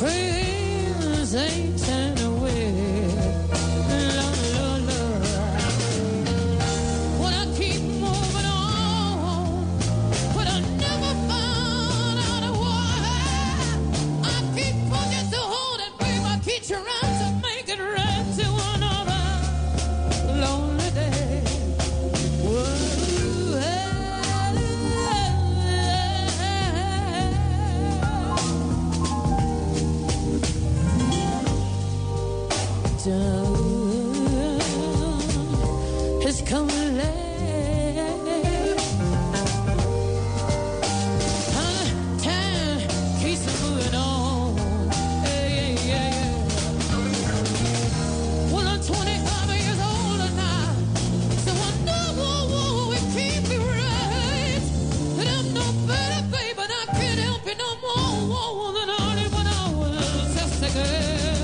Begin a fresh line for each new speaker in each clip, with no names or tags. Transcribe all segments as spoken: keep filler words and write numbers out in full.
friends ain't turn away. Lord, Lord, Lord. Well, I keep moving on, but I never found out why. I keep pushing so hard and babe, I keep trying to make it right to another lonely day. Whoa. It's coming late. Time keeps moving on. Yeah, yeah, yeah. Well, I'm twenty-five years older now, so I know it can't be right. And I'm no better, baby, and I can't help it no more than I did when I was just a girl.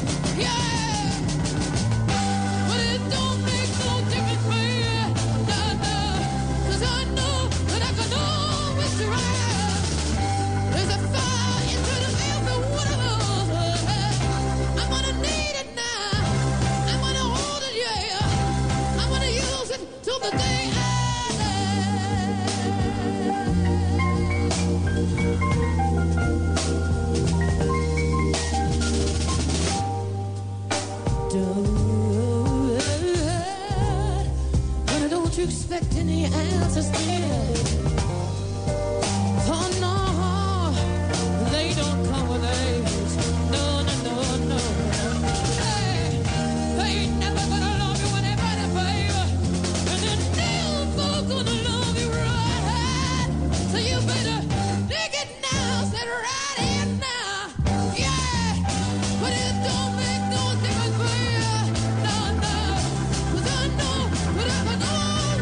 Expect any answers still. Oh no, they don't come with age. No, no, no, no. Hey, they ain't never gonna love you when they're ready, baby. And they're never gonna love you right. So you better dig it now, sit right in now. Yeah, but it don't make no difference for you. No, no, 'cause I know whatever no.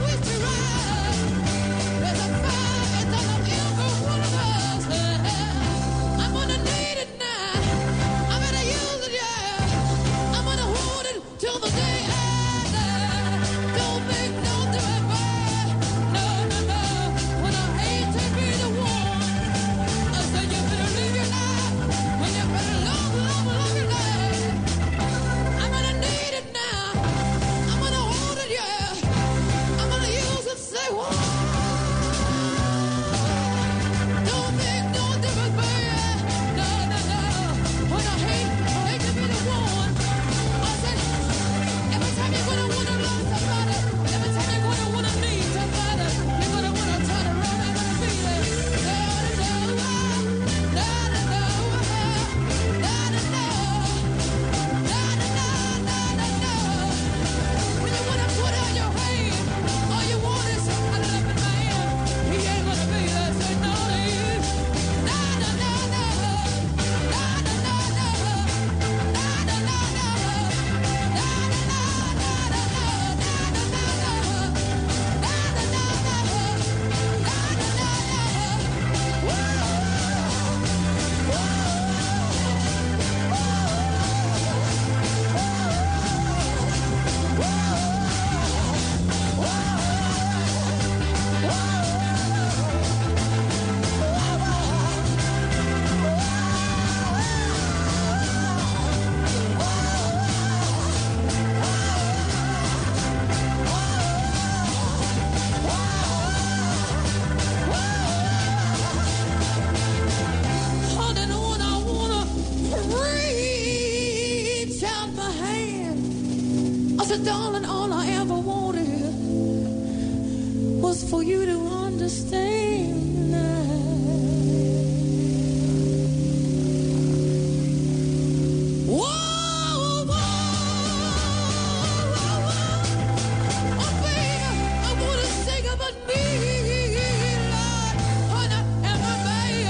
Darling, all I ever wanted was for you to understand now. Whoa, whoa, whoa, whoa. Oh, baby, I want to sing about me, Lord, when I am a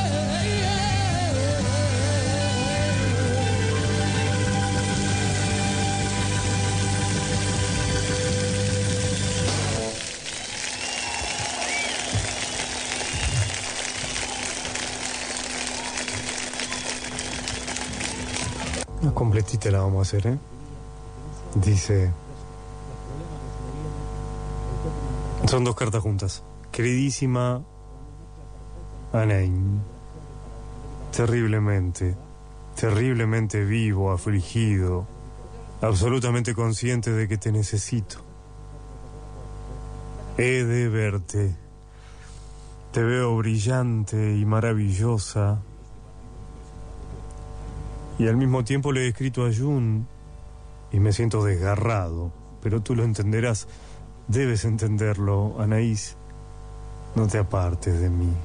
Una completita la vamos a hacer, ¿eh? Dice... Son dos cartas juntas. Queridísima Anaín, terriblemente terriblemente vivo, afligido, absolutamente consciente de que te necesito. He de verte. Te veo brillante y maravillosa. Y al mismo tiempo le he escrito a Jun y me siento desgarrado. Pero tú lo entenderás. Debes entenderlo, Anaís. No te apartes de mí.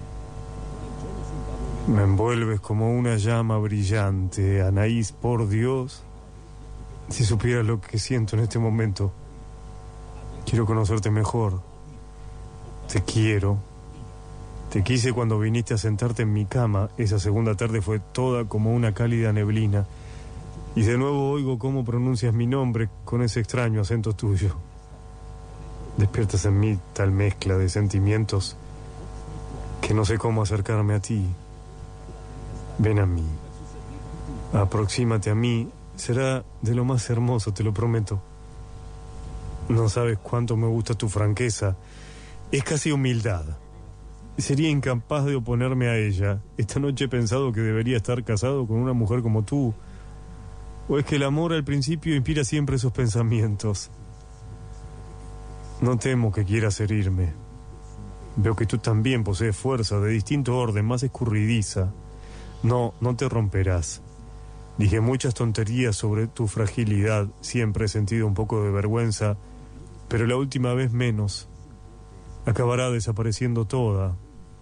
Me envuelves como una llama brillante, Anaís, por Dios. Si supieras lo que siento en este momento. Quiero conocerte mejor. Te quiero. Te quise cuando viniste a sentarte en mi cama. Esa segunda tarde fue toda como una cálida neblina. Y de nuevo oigo cómo pronuncias mi nombre con ese extraño acento tuyo. Despiertas en mí tal mezcla de sentimientos que no sé cómo acercarme a ti. Ven a mí. Aproxímate a mí. Será de lo más hermoso, te lo prometo. No sabes cuánto me gusta tu franqueza. Es casi humildad. Sería incapaz de oponerme a ella. Esta noche he pensado que debería estar casado con una mujer como tú. ¿O es que el amor al principio inspira siempre esos pensamientos? No temo que quieras herirme. Veo que tú también posees fuerza de distinto orden, más escurridiza. No, no te romperás. Dije muchas tonterías sobre tu fragilidad. Siempre he sentido un poco de vergüenza, pero la última vez menos. Acabará desapareciendo toda.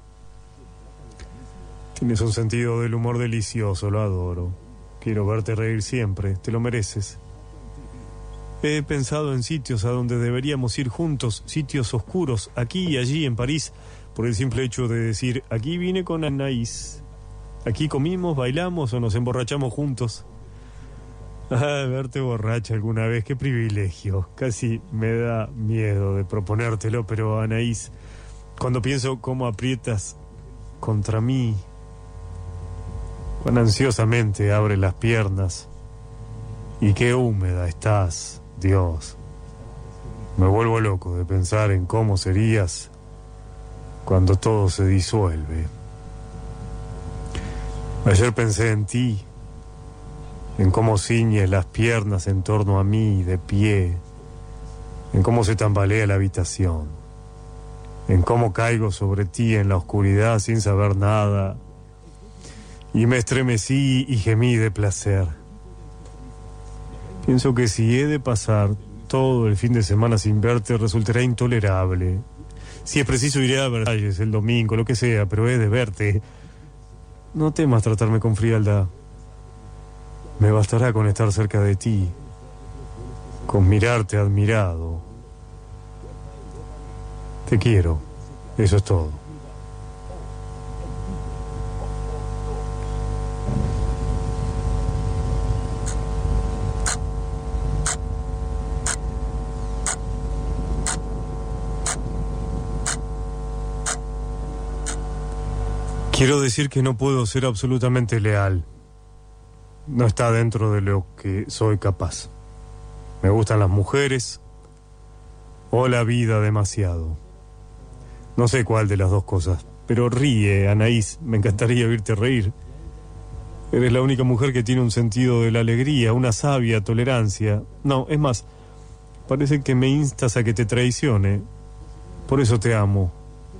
Tienes un sentido del humor delicioso, lo adoro. Quiero verte reír siempre, te lo mereces. He pensado en sitios a donde deberíamos ir juntos, sitios oscuros, aquí y allí en París, por el simple hecho de decir, aquí vine con Anaís. Aquí comimos, bailamos o nos emborrachamos juntos. Ah, verte borracha alguna vez, qué privilegio. Casi me da miedo de proponértelo, pero Anaís, cuando pienso cómo aprietas contra mí, cuán ansiosamente abres las piernas y qué húmeda estás, Dios. Me vuelvo loco de pensar en cómo serías cuando todo se disuelve. Ayer pensé en ti, en cómo ciñes las piernas en torno a mí, de pie, en cómo se tambalea la habitación, en cómo caigo sobre ti en la oscuridad sin saber nada, y me estremecí y gemí de placer. Pienso que si he de pasar todo el fin de semana sin verte, resultará intolerable. Si es preciso, iré a Versalles el domingo, lo que sea, pero he de verte. No temas tratarme con frialdad. Me bastará con estar cerca de ti, con mirarte admirado. Te quiero, eso es todo. Quiero decir que no puedo ser absolutamente leal. No está dentro de lo que soy capaz. Me gustan las mujeres o la vida demasiado. No sé cuál de las dos cosas, pero ríe, Anaís, me encantaría oírte reír. Eres la única mujer que tiene un sentido de la alegría, una sabia tolerancia. No, es más, parece que me instas a que te traicione. Por eso te amo.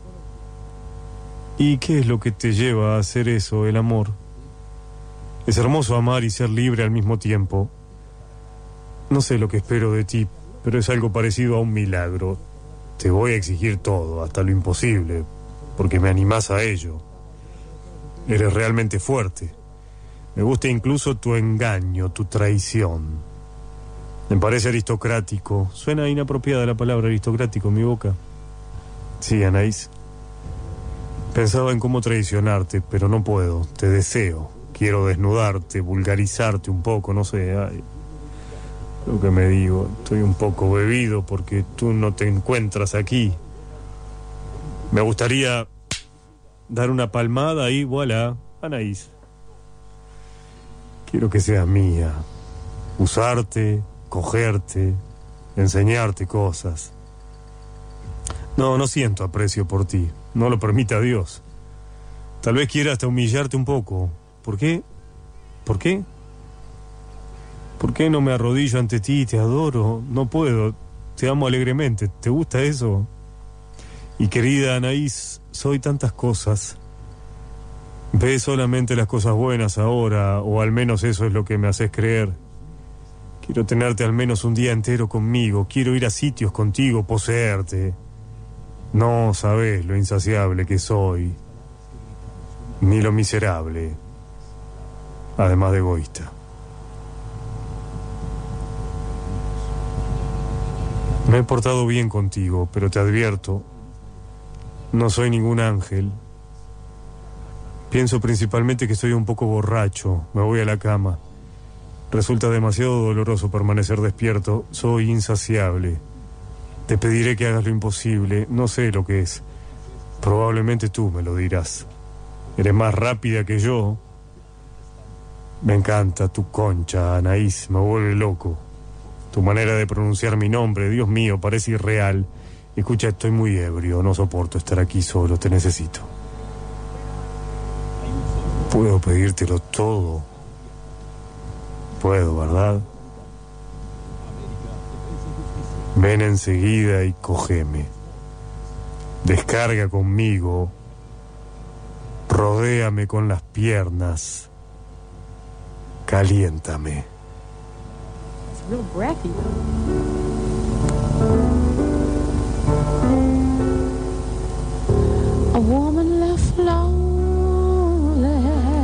¿Y qué es lo que te lleva a hacer eso, el amor? Es hermoso amar y ser libre al mismo tiempo. No sé lo que espero de ti, pero es algo parecido a un milagro. Te voy a exigir todo, hasta lo imposible, porque me animás a ello. Eres realmente fuerte. Me gusta incluso tu engaño, tu traición. Me parece aristocrático. Suena inapropiada la palabra aristocrático en mi boca. Sí, Anaís. Pensaba en cómo traicionarte, pero no puedo. Te deseo. Quiero desnudarte, vulgarizarte un poco, no sé. Ay, lo que me digo, estoy un poco bebido porque tú no te encuentras aquí. Me gustaría dar una palmada y voilà, Anaís. Quiero que seas mía. Usarte, cogerte, enseñarte cosas. No, no siento aprecio por ti. No lo permita Dios. Tal vez quiera hasta humillarte un poco. ¿Por qué? ¿Por qué? ¿Por qué no me arrodillo ante ti y te adoro? No puedo, te amo alegremente. ¿Te gusta eso? Y querida Anaís, soy tantas cosas. Ve solamente las cosas buenas ahora, o al menos eso es lo que me haces creer. Quiero tenerte al menos un día entero conmigo, quiero ir a sitios contigo, poseerte. No sabes lo insaciable que soy, ni lo miserable, además de egoísta. Me he portado bien contigo, pero te advierto, no soy ningún ángel. Pienso principalmente que estoy un poco borracho, me voy a la cama. Resulta demasiado doloroso permanecer despierto, soy insaciable. Te pediré que hagas lo imposible, no sé lo que es. Probablemente tú me lo dirás. Eres más rápida que yo. Me encanta tu concha, Anaís, me vuelve loco. Tu manera de pronunciar mi nombre, Dios mío, parece irreal. Escucha, estoy muy ebrio, no soporto estar aquí solo, te necesito. Puedo pedírtelo todo. Puedo, ¿verdad? Ven enseguida y cógeme. Descarga conmigo. Rodéame con las piernas. Caliéntame.
It's real breathy.
A woman left lonely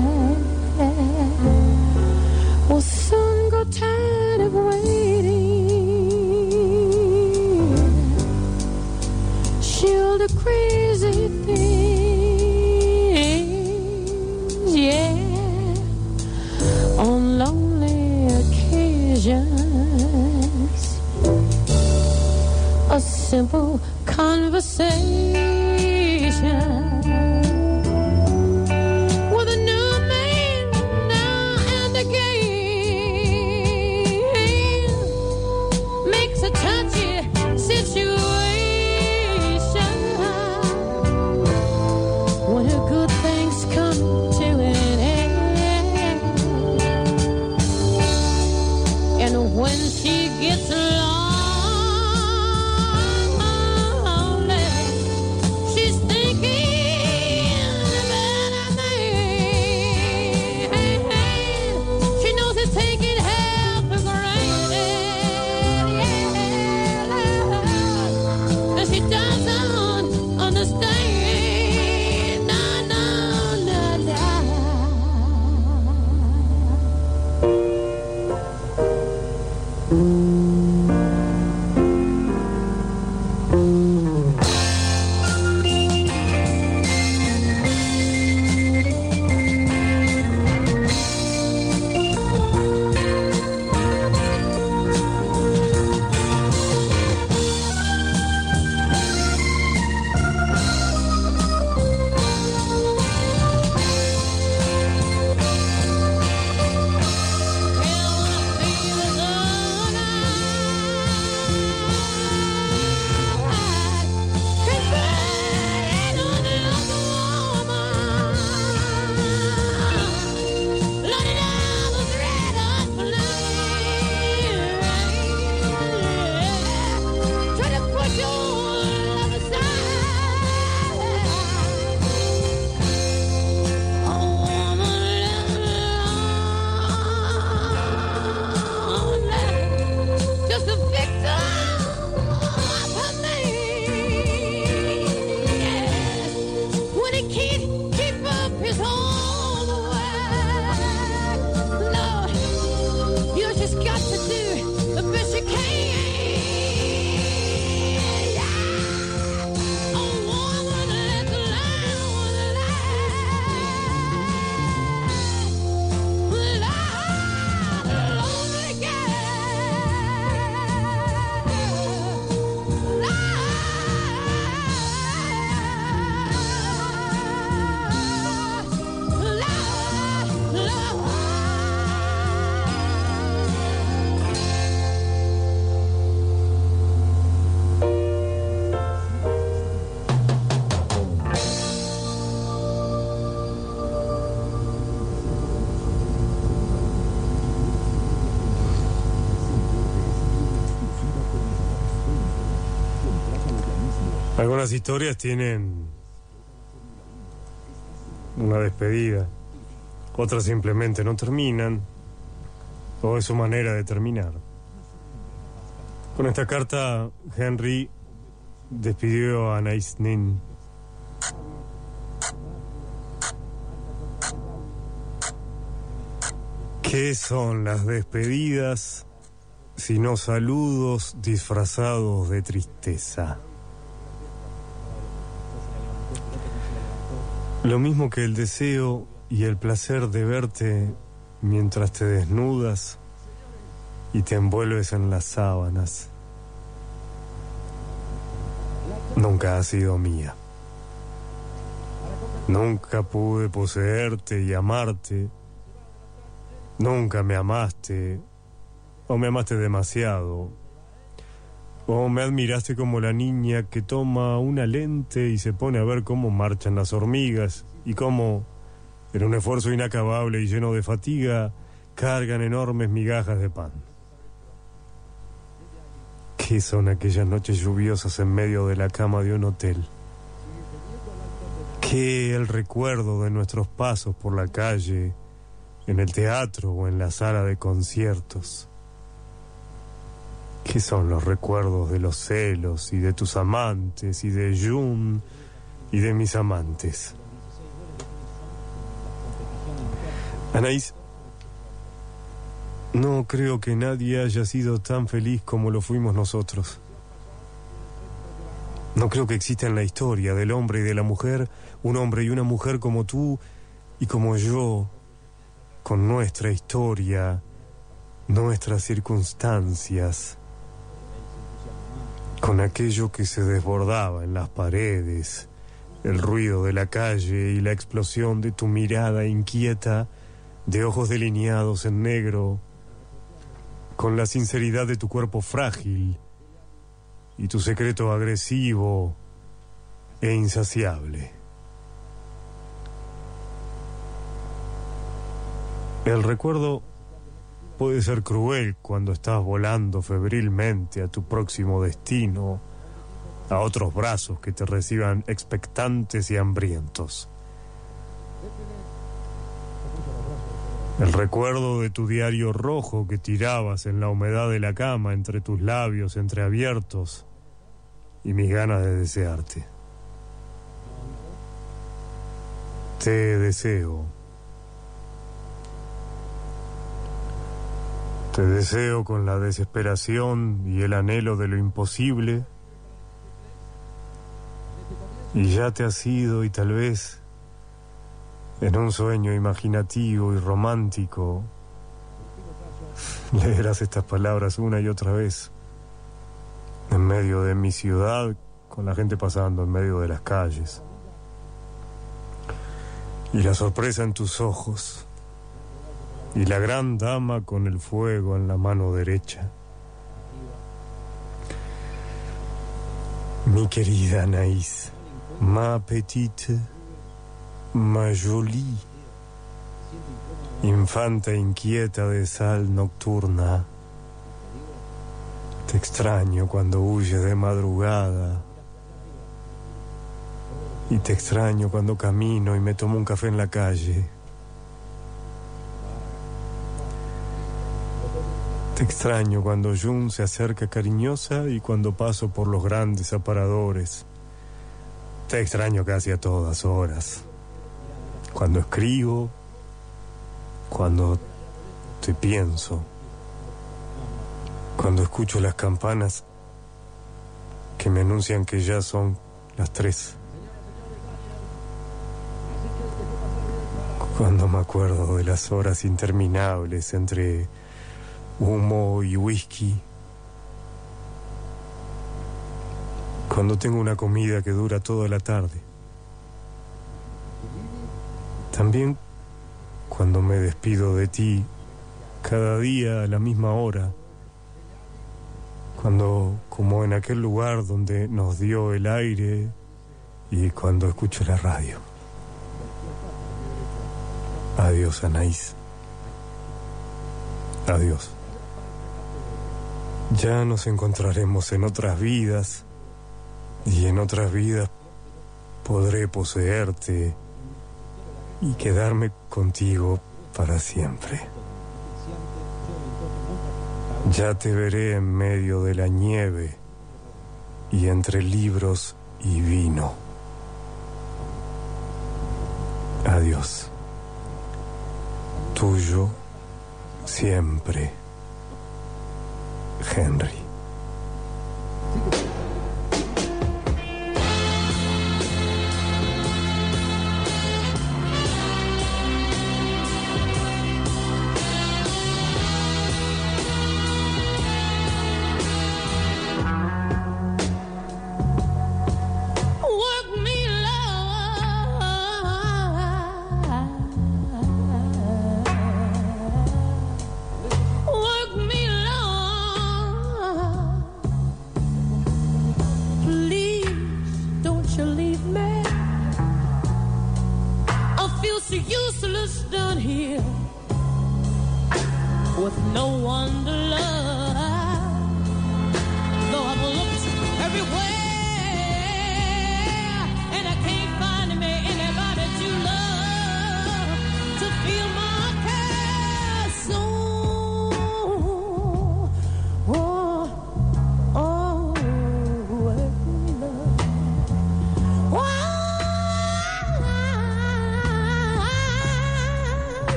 will soon grow tired of waiting. She'll do crazy things, yeah, on lonely occasions. A simple conversation with a new man now and again makes a touchy situation. When her good things come to an end, and when she gets lonely, she's thinking about a man. She knows he's taking her for granted, yeah, and she doesn't understand. No, no, no, no.
Algunas historias tienen una despedida, otras simplemente no terminan, o es su manera de terminar. Con esta carta, Henry despidió a Anais Nin. ¿Qué son las despedidas sino saludos disfrazados de tristeza? Lo mismo que el deseo y el placer de verte mientras te desnudas y te envuelves en las sábanas. Nunca ha sido mía. Nunca pude poseerte y amarte. Nunca me amaste, o me amaste demasiado, o me admiraste como la niña que toma una lente y se pone a ver cómo marchan las hormigas y cómo, en un esfuerzo inacabable y lleno de fatiga, cargan enormes migajas de pan. ¿Qué son aquellas noches lluviosas en medio de la cama de un hotel? ¿Qué el recuerdo de nuestros pasos por la calle, en el teatro o en la sala de conciertos? ¿Qué son los recuerdos de los celos y de tus amantes y de June y de mis amantes? Anaís, no creo que nadie haya sido tan feliz como lo fuimos nosotros. No creo que exista en la historia del hombre y de la mujer un hombre y una mujer como tú y como yo, con nuestra historia, nuestras circunstancias, con aquello que se desbordaba en las paredes, el ruido de la calle y la explosión de tu mirada inquieta, de ojos delineados en negro, con la sinceridad de tu cuerpo frágil y tu secreto agresivo e insaciable. El recuerdo puede ser cruel cuando estás volando febrilmente a tu próximo destino, a otros brazos que te reciban expectantes y hambrientos. El recuerdo de tu diario rojo que tirabas en la humedad de la cama entre tus labios entreabiertos y mis ganas de desearte. Te deseo. Te deseo con la desesperación y el anhelo de lo imposible, y ya te has ido y tal vez en un sueño imaginativo y romántico leerás estas palabras una y otra vez en medio de mi ciudad, con la gente pasando en medio de las calles, y la sorpresa en tus ojos, y la gran dama con el fuego en la mano derecha. Mi querida Anaís, ma petite, ma jolie, infanta inquieta de sal nocturna. Te extraño cuando huyes de madrugada, y te extraño cuando camino y me tomo un café en la calle. Te extraño cuando June se acerca cariñosa y cuando paso por los grandes aparadores. Te extraño casi a todas horas. Cuando escribo, cuando te pienso, cuando escucho las campanas que me anuncian que ya son las tres. Cuando me acuerdo de las horas interminables entre humo y whisky. Cuando tengo una comida que dura toda la tarde. También cuando me despido de ti cada día a la misma hora. Cuando, como en aquel lugar donde nos dio el aire, y cuando escucho la radio. Adiós, Anaís. Adiós. Ya nos encontraremos en otras vidas Y en otras vidas podré poseerte y quedarme contigo para siempre. Ya te veré en medio de la nieve y entre libros y vino. Adiós. Tuyo siempre, Henry.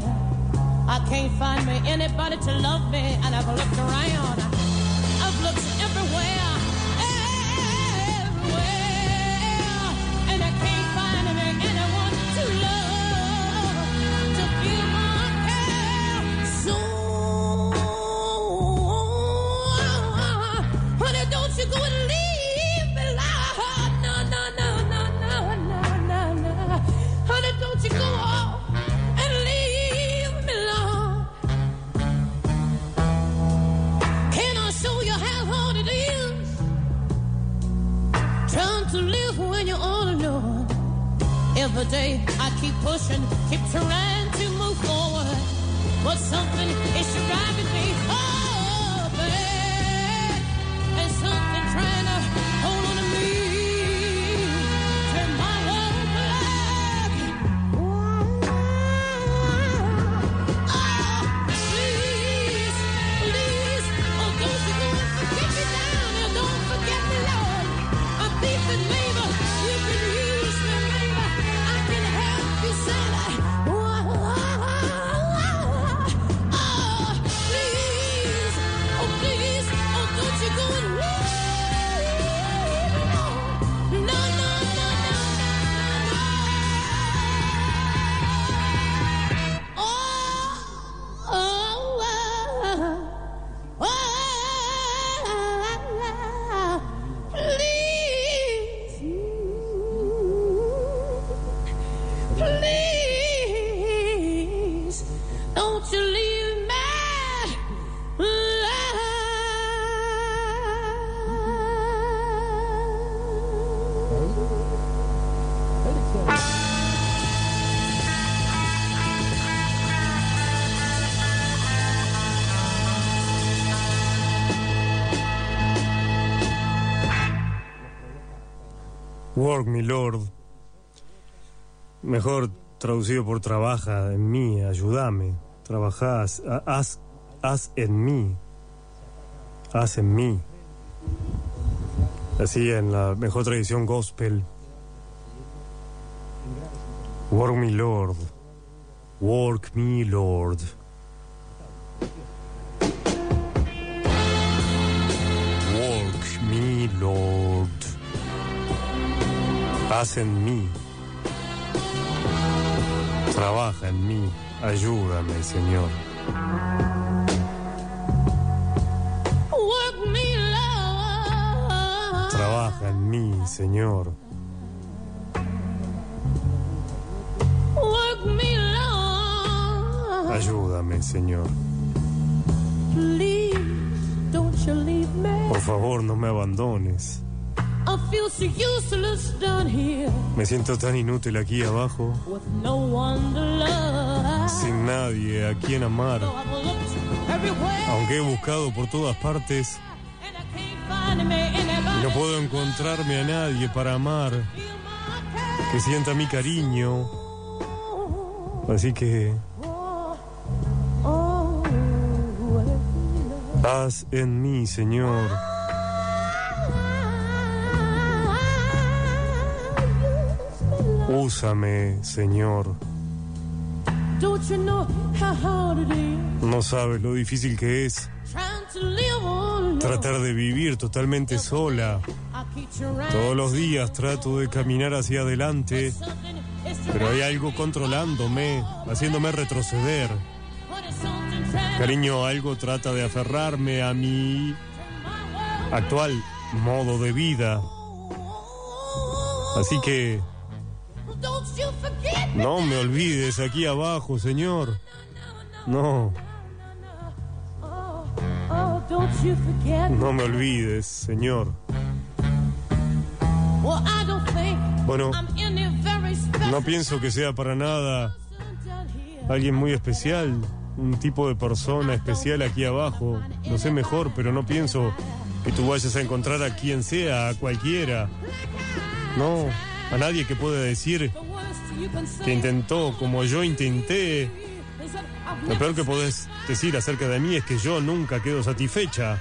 Can't find me anybody to love me, and I've looked around. I've looked motion, keep trying to move forward, but something is driving me oh bad, and something trying to hold on to me, turn my world black. Oh, please, please, oh don't you go and forget me down, and don't forget me, Lord. I'm thief and labor, you can use me, labor, I can help you say that. Oh, please, oh please, oh don't you go and no, no, no, no, no, no. Oh, oh, oh, oh, please, please, don't you leave me
Work, mi lord. Mejor traducido por trabaja en mí, ayúdame. Trabajás, ha- haz, haz en mí. Haz en mí. Así en la mejor tradición gospel. Work, mi lord. Work, mi lord. Work, mi lord. Haz en mí. Trabaja en mí. Ayúdame, Señor.
work me, Lord?
Trabaja en mí, Señor.
Work me, Lord.
Ayúdame, Señor.
Please, don't you leave me.
Por favor, no me abandones.
I feel so useless down here
Me siento tan inútil aquí abajo,
with no one to love.
sin nadie a quien amar.
So I've looked everywhere,
Aunque he buscado por todas partes
and I can't find me
y
anybody.
no puedo encontrarme a nadie para amar,
Feel my pain.
que sienta mi cariño. Así que
Oh, oh, work me, Lord.
haz en mí, Señor. Úsame, Señor.
Don't you know how hard it is
No sabes lo difícil que es
trying to live on?
tratar de vivir totalmente sola.
I keep trying.
Todos los días trato de caminar hacia adelante,
Something is
pero hay algo controlándome, haciéndome retroceder.
What is something trying
Cariño, algo trata de aferrarme a mi actual modo de vida. Así que
Don't you forget me.
no me olvides aquí abajo, Señor. No,
Oh, oh, don't you forget me.
no me olvides, Señor.
Well, I don't think
Bueno,
I'm any very special
no pienso que sea para nada
person down here.
alguien muy especial, un tipo de persona especial aquí abajo. Lo sé mejor, pero no pienso que tú vayas a encontrar a quien sea, a cualquiera. No, a nadie que pueda decir
The worst you can say
que intentó como yo intenté.
is that I've
Lo peor
never
que podés decir acerca de mí es que yo nunca quedo satisfecha.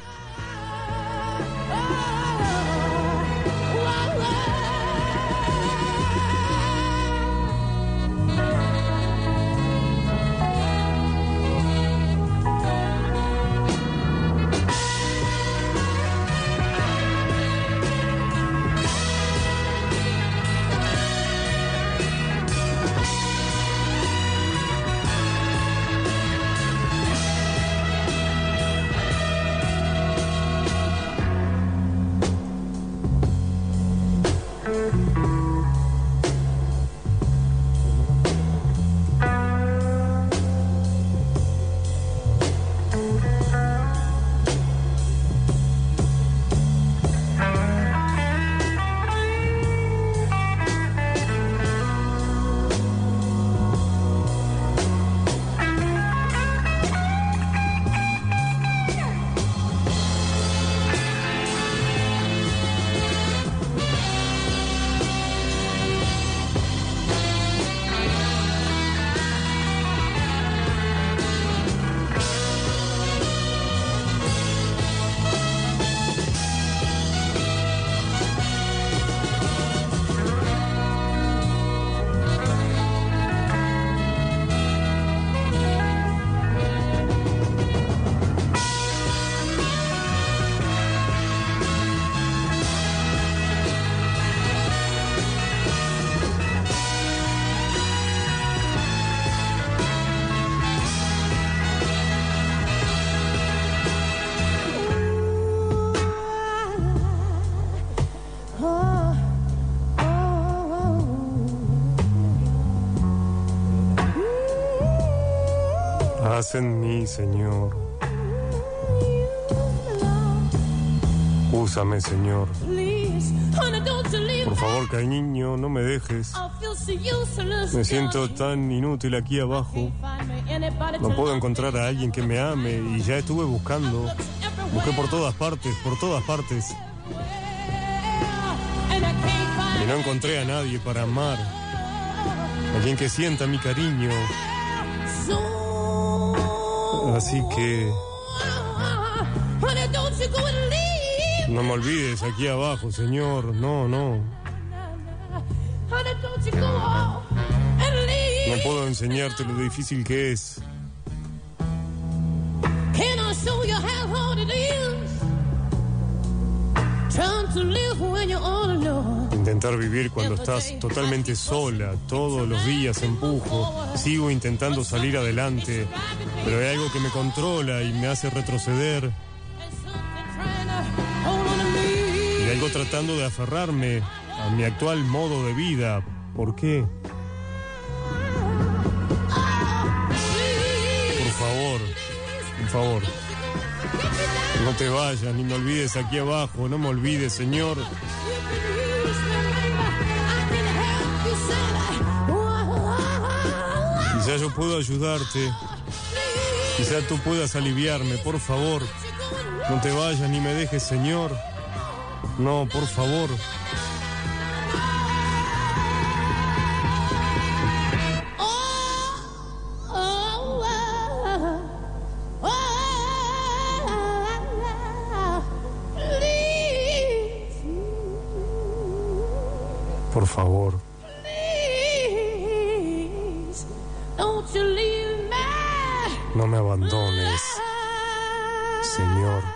Haz en mí, Señor. Úsame, Señor. Por favor, cariño, no me dejes. Me siento tan inútil aquí abajo. No puedo encontrar a alguien que me ame y ya estuve buscando. Busqué por todas partes, por todas partes. Y no encontré a nadie para amar. Alguien que sienta mi cariño. Así que... no me olvides aquí abajo, Señor. No, no. No puedo enseñarte lo difícil que es. Intentar vivir cuando estás totalmente sola. Todos los días empujo. Sigo intentando salir adelante. Pero hay algo que me controla y me hace retroceder. Y algo tratando de aferrarme a mi actual modo de vida. ¿Por qué? Por favor, por favor. No te vayas, ni me olvides aquí abajo. No me olvides, Señor. Quizá yo puedo ayudarte. Quizá tú puedas aliviarme. Por favor, no te vayas ni me dejes, Señor. No, por favor. Por favor. No me abandones, Señor.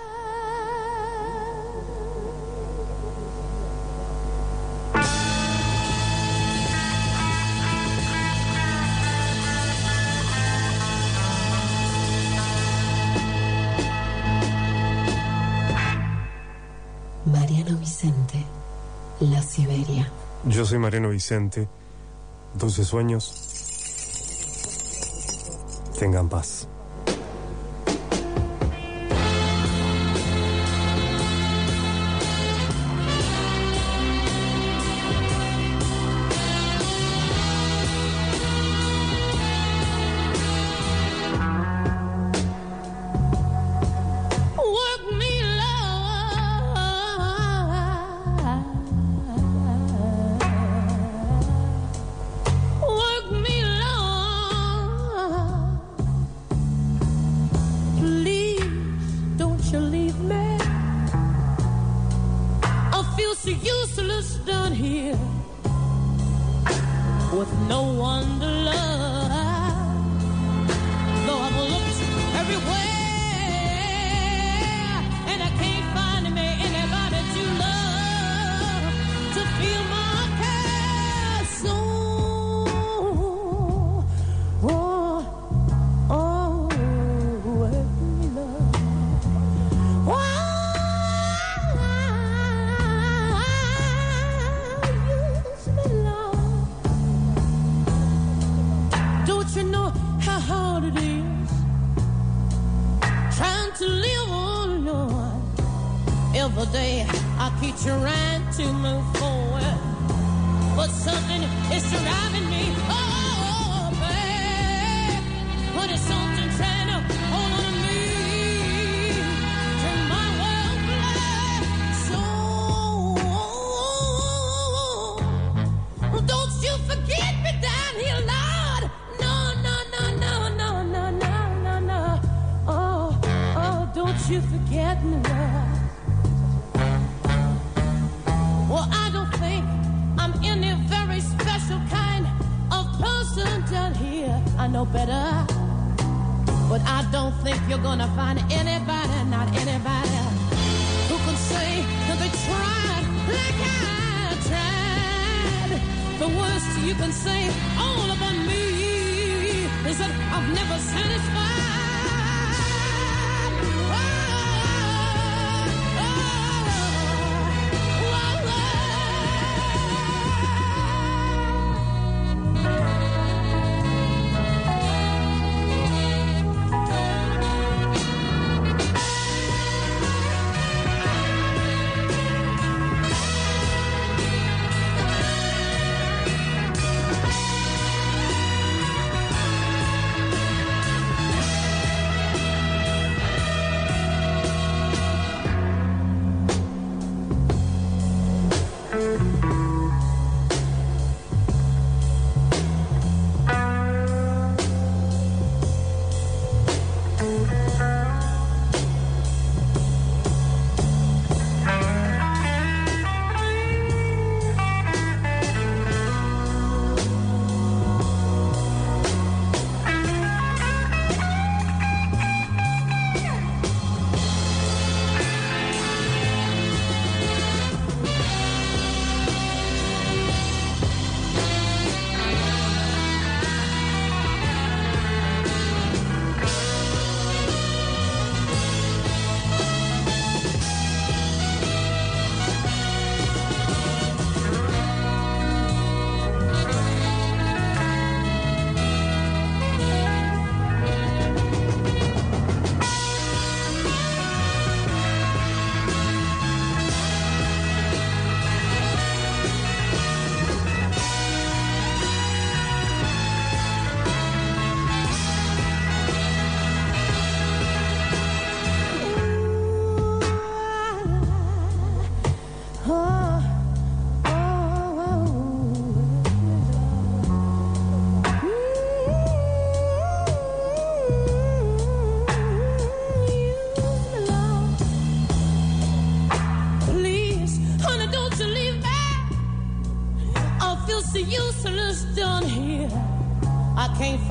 Mariano Vicente, La Siberia.
Yo soy Mariano Vicente. Dulces sueños. Tengan paz.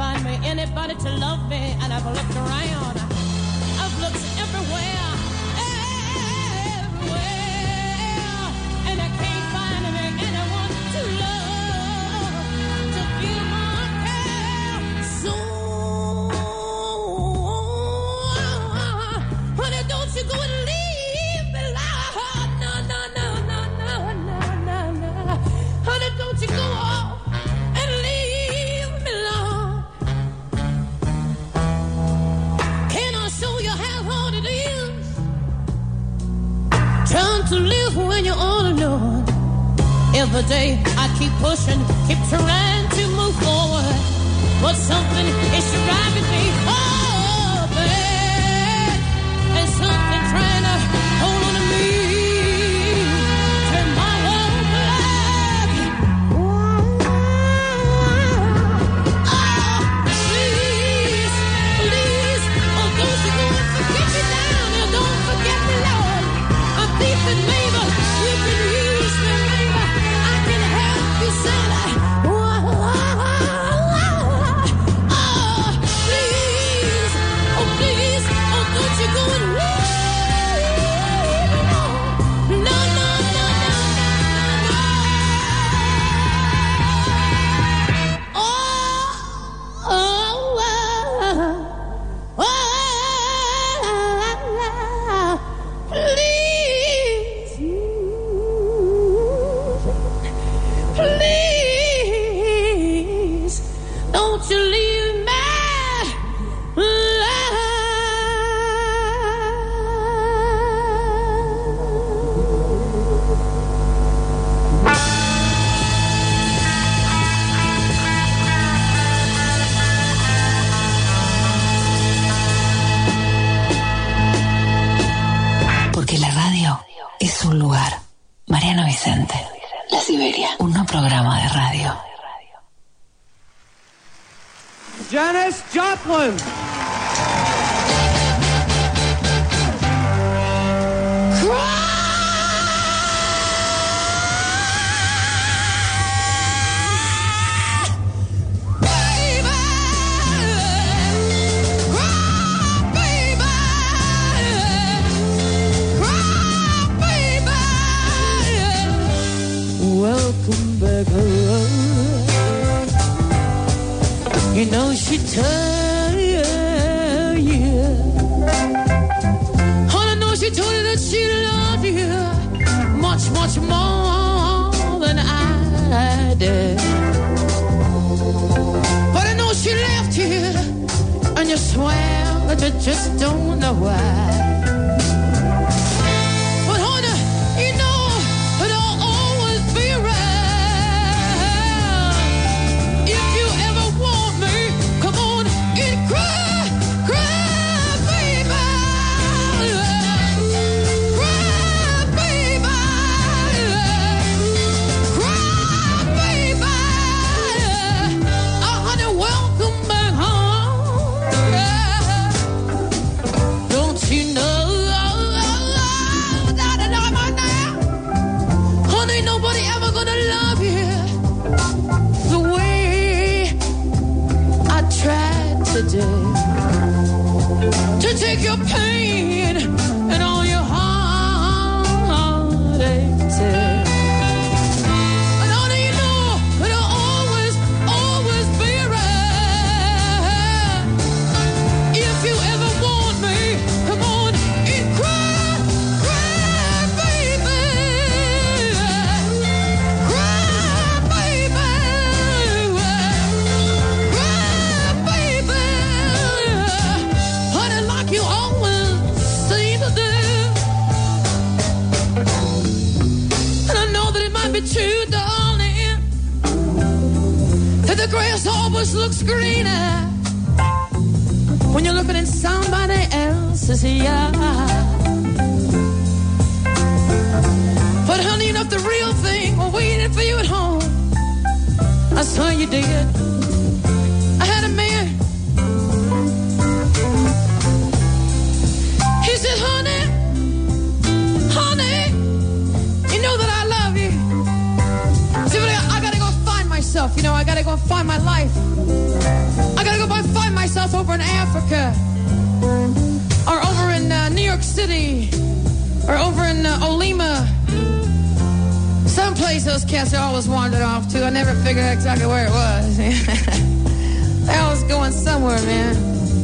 find me anybody to love me, and I've looked around. I've looked everywhere, everywhere, and I can't find me anyone to love, to feel my care. So, honey, don't you go and leave me, Lord. No, no, no, no, no, no, no, no. Honey, don't you go off and leave me, Lord. Can I show you how hard it is trying to live when you're all alone? Every day I keep pushing, keep trying to move forward, but something is driving me oh bad, and something trying to hold on to me, turn my whole black. Oh, please, please, oh, don't you go and forget me down, and don't forget me, Lord. I'm deep in labor, you can use me, baby. I can help you sing. Oh, please, oh, please, oh, don't you go and leave me, Lord. No, no, no, no, no, no, no. Oh, oh, oh, oh, please, please, don't you leave me,
Porque la radio es un lugar. Mariano Vicente, La Siberia, un no programa de radio.
Janis Joplin.
Welcome back home. You know she told you, I know she told you that she loved you much, much more than I did. But I know she left you, and you swear that you just don't know why. But honey, you know it'll always be right. If you ever want me, come on and cry, cry, baby. Cry, baby. Cry, baby. Oh, honey, welcome back home. Don't you know that I'm right now? Honey, nobody ever gonna love you the way I tried today to take your pain and all your heartaches. And honey, you know it'll always, always be right. If you ever want me, come on and cry, cry, baby. Cry, baby. Cry, baby. Honey, like you always seem to do. And I know that it might be true, darling, that the grass always looks greener when you're looking in somebody else's yard. But honey, you know the real thing was waiting for you at home. I saw you did. I had a man. He said, honey, honey, you know that I love you. See, but I, I gotta go find myself. You know, I gotta go find my life. I gotta go those cats always wandered off to. I never figured out exactly where it was. They always going somewhere, man.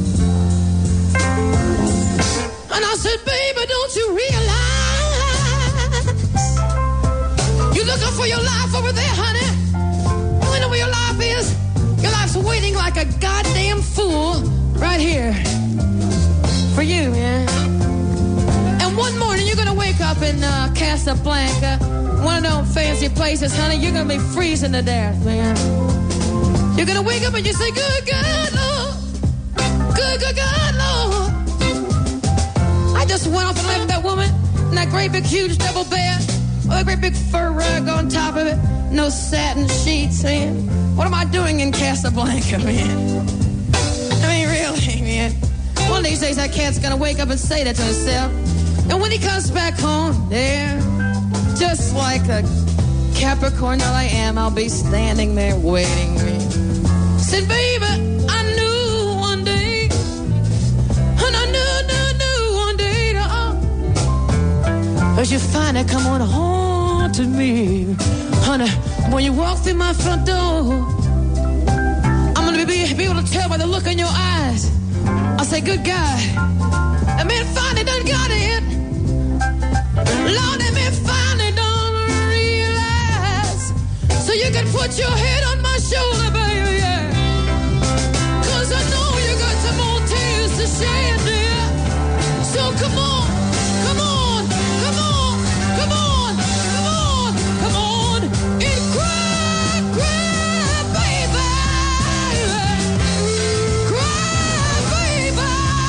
And I said, baby, don't you realize you're looking for your life over there, honey? You know where your life is? Your life's waiting like a goddamn fool right here for you, man. And one morning you're gonna wake up in uh, Casablanca, one of them fancy places, honey. You're gonna be freezing to death, man. You're gonna wake up and you say, good God, Lord. Good, good God, Lord. I just went off and left that woman in that great big huge double bed with a great big fur rug on top of it. No satin sheets, man. What am I doing in Casablanca, man? I mean, really, man. One of these days that cat's gonna wake up and say that to himself. And when he comes back home, there, just like a Capricorn that I am, I'll be standing there waiting. Said, baby, I knew one day, and I knew, knew, knew one day, uh, as you finally come on home to me, honey, when you walk through my front door, I'm gonna be, be able to tell by the look in your eyes. I say, good God, that man finally done got it. Lord, that man finally done realize. So you can put your head on my shoulder, baby, yeah. Cause I know you got some more tears to shed, dear. So come on, come on, come on, come on, come on, come on, and cry, cry, baby. Cry, baby.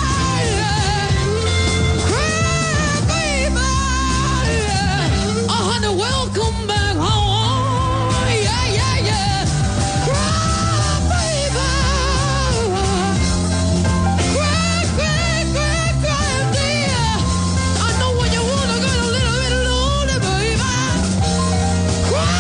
Cry, baby. Oh, honey, welcome back home. Yeah, yeah, yeah. Cry, baby. Cry, cry, cry, cry, dear. I know when you wanna get a little bit lonely, baby. Cry.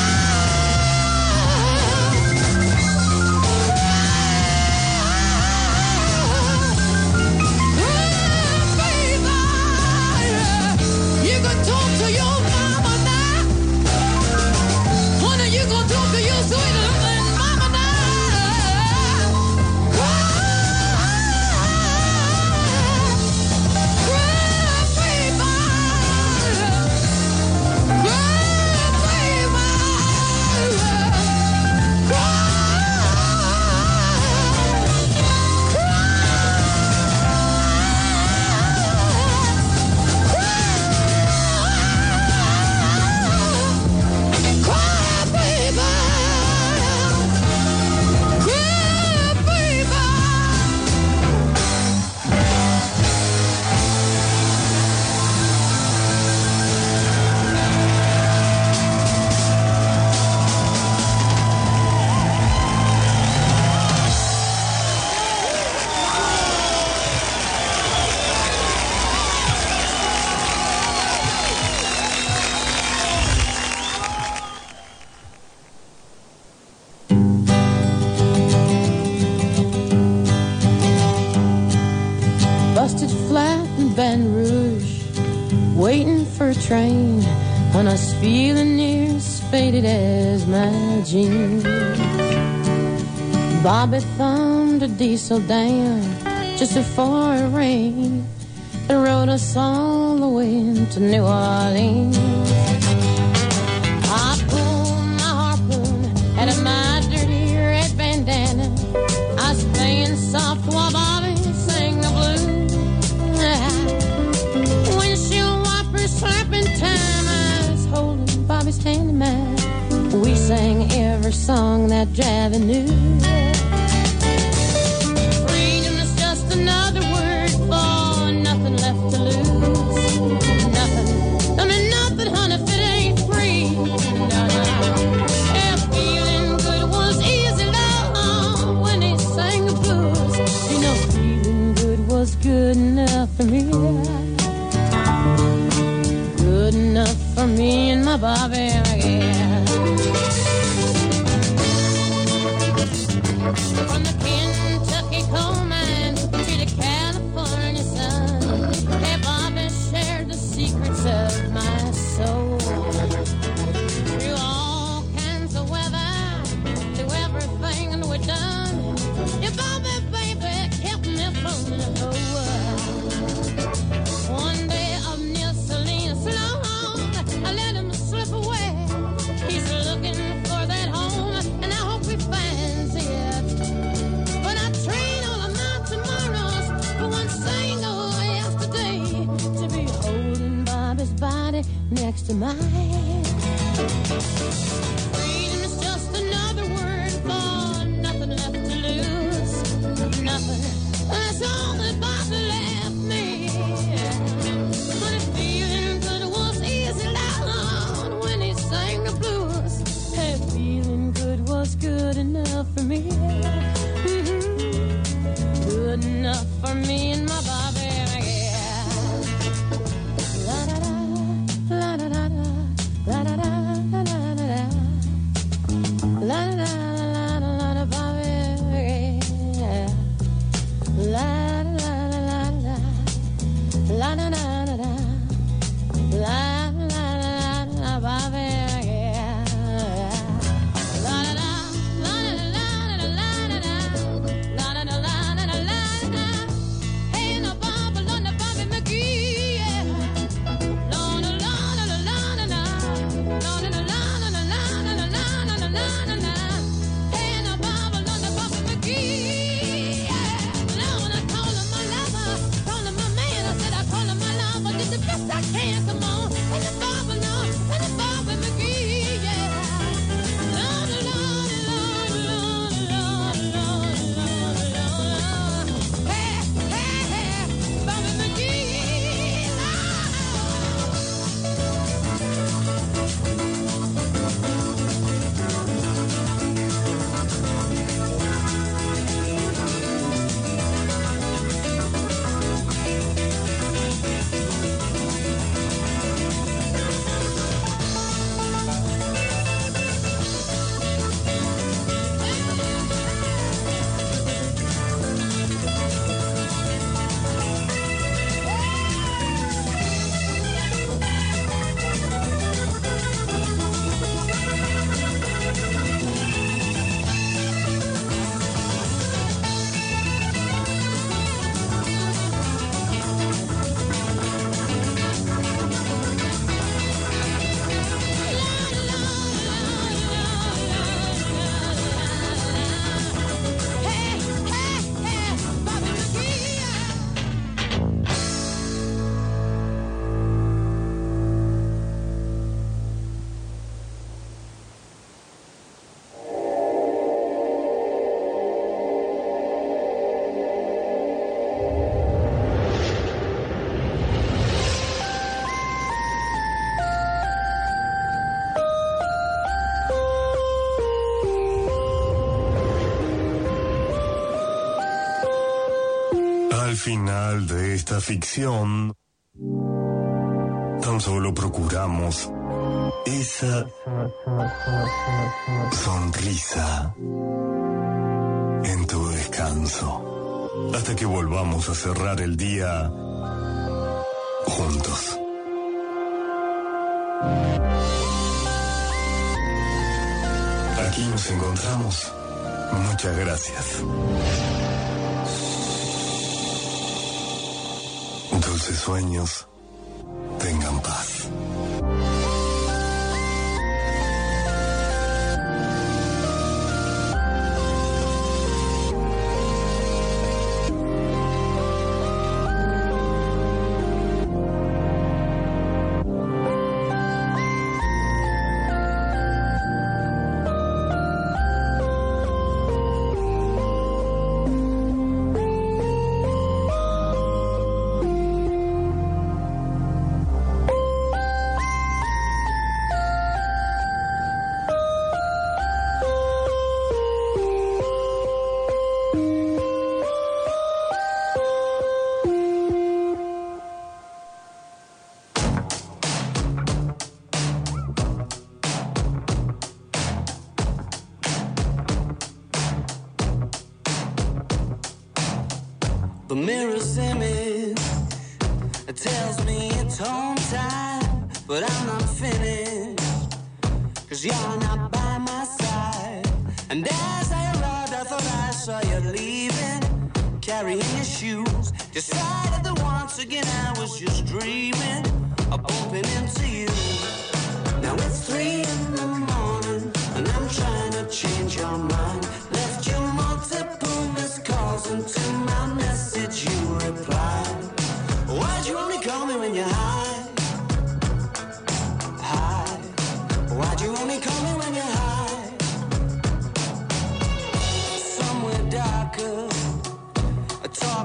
You can talk to your mama now. Honey, you can talk to your sweet little mama now. Cry. Cry, baby. Cry, baby. Cry, baby. Cry, baby. Busted flat in Baton Rouge, waiting for a train, and I was feeling near as faded as my jeans. Bobby thumbed a diesel down just before it rained and rode us all the way to New Orleans. I pulled my harpoon out of my dirty red bandana. I was playing soft while Bobby sang the blues. Windshield wipers slapping time, I was holding Bobby's hand in mine. We sang every song that Javi knew. Freedom is just another word for nothing left to lose. Nothing, I mean nothing, honey, if it ain't free. No, no. Yeah, feeling good was easy, love, when he sang the blues. You know, feeling good was good enough for me. Good enough for me and my Bobby, yeah. From the Kentucky coal mine to the California sun, hey, Bobby shared the secrets of my soul. Through all next to mine. Freedom is just another word for nothing left to lose. Nothing. That's all that Bobby left me. But if feeling good was easy down when he sang the blues, hey, feeling good was good enough for me. Mm-hmm. Good enough for me and my Bobby. Yeah. La da da, la da da da, la da da la da da da, la da da la da da Bobby. Yeah. La la la la la, la la la la la, la la la la Bobby. Yeah. La la la, la la la la la la la, la la la la la la. Hey, no Bobby, no no Bobby McGee. Yeah. La la la la la la la, la la la la la la la la la la. Hey, no Bobby, no no Bobby McGee. Did the best I can, come on, and the Bobby, no, and the Bobby McGee, yeah. La la la la la la la la la. Hey, hey, hey, Bobby McGee,
Al final de esta ficción, tan solo procuramos esa sonrisa en tu descanso, hasta que volvamos a cerrar el día juntos. Aquí nos encontramos. Muchas gracias. Dulces sueños, tengan paz.
The mirror's image tells me it's home time, but I'm not finished, cause you're not by my side. And as I arrived, I thought I saw you leaving, carrying your shoes. Decided that once again I was just dreaming of bumping into you. Now it's three in the morning, and I'm trying to change your mind. Left you multiple missed calls, and to my message you replied. Why'd you only call me when you're high?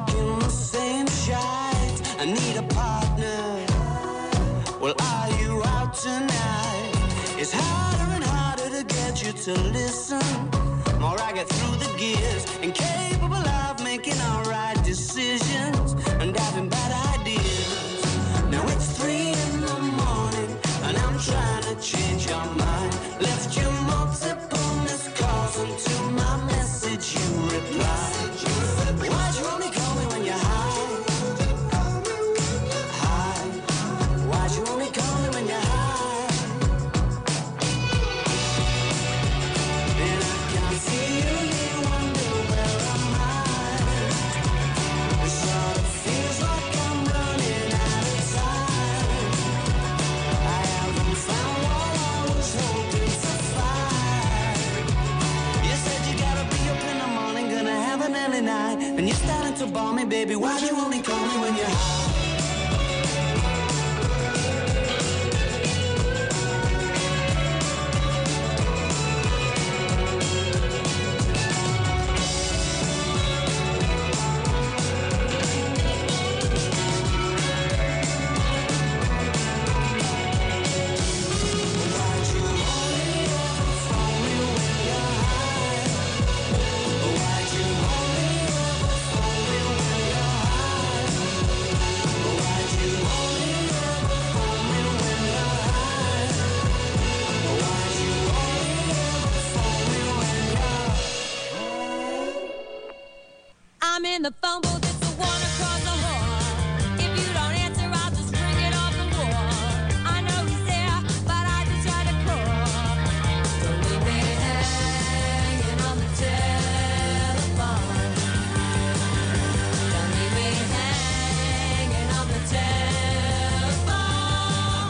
talking the same shite. I need a partner. Well, are you out tonight? It's harder and harder to get you to listen. More I get through the gears, incapable of making alright decisions and having bad ideas. Now it's three in the morning and I'm trying to change your mind. Left you multiple missed calls until my message you replied. Why'd you only call me when you're high? High. Why'd you only call me when you're high? And I can see you, you wonder where am I? It sort of feels like I'm running out of time. I haven't found what I was hoping to find. You said you gotta be up in the morning, gonna have an early night, and you're starting to bore me, baby. Why'd you only call me when you're high?
I'm in the phone booth, it's the one across the hall. If you don't answer, I'll just ring it off the wall. I know he's there, but I just try to call. Don't leave me hanging on the telephone. Don't leave me hanging on the telephone.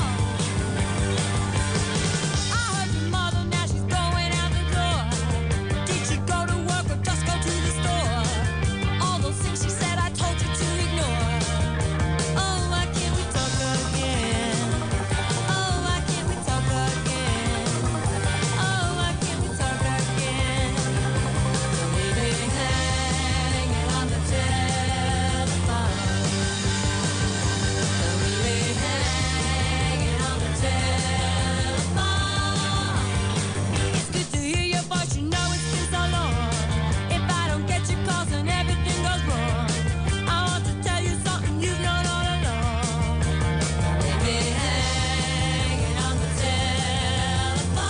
I heard your mother, now she's going out the door. Did she go to work or just go to the store? All those things she said I told you to ignore. Oh, why can't we talk again? Oh, why can't we talk again? Oh, why can't we talk again? Don't leave me hanging on the telephone. Don't leave me hanging on the telephone. It's good to hear your voice, you know it's been so long. If I don't get your calls and everything goes wrong, I want to tell you something you've known all along. Leave me hanging on the telephone.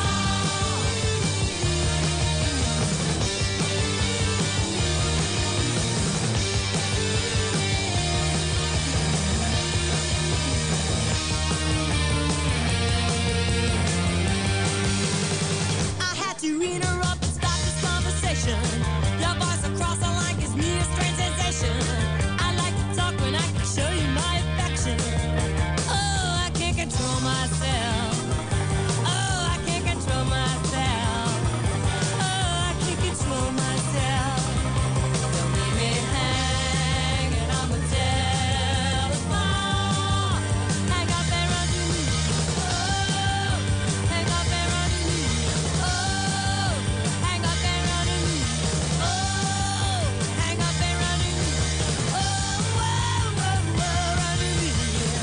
I had to interrupt and stop this conversation. Your voice across the line gives me a strange sensation. I like to talk when I can show you my affection. Oh, I can't control myself. Oh, I can't control myself. Oh, I can't control myself. Don't leave me hanging on the telephone. Hang up and run to me. Oh, hang up and run to me. Oh, hang up and run to me. Oh, hang up and run to me. Oh, whoa, whoa, whoa, run to me.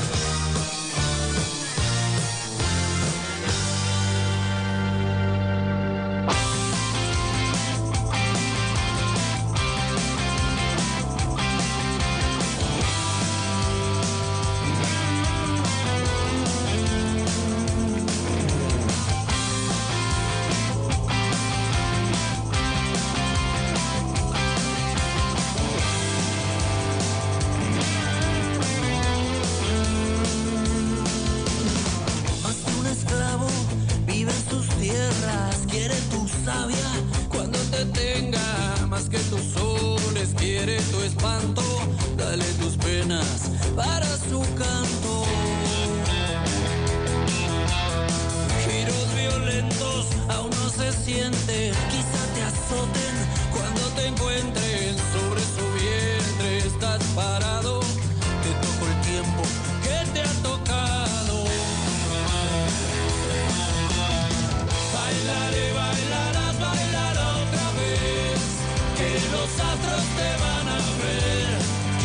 Más que un esclavo, vive en tus tierras, quiere tu savia cuando te tenga. Más que tus soles, quiere tu espanto, dale tus penas para su canto.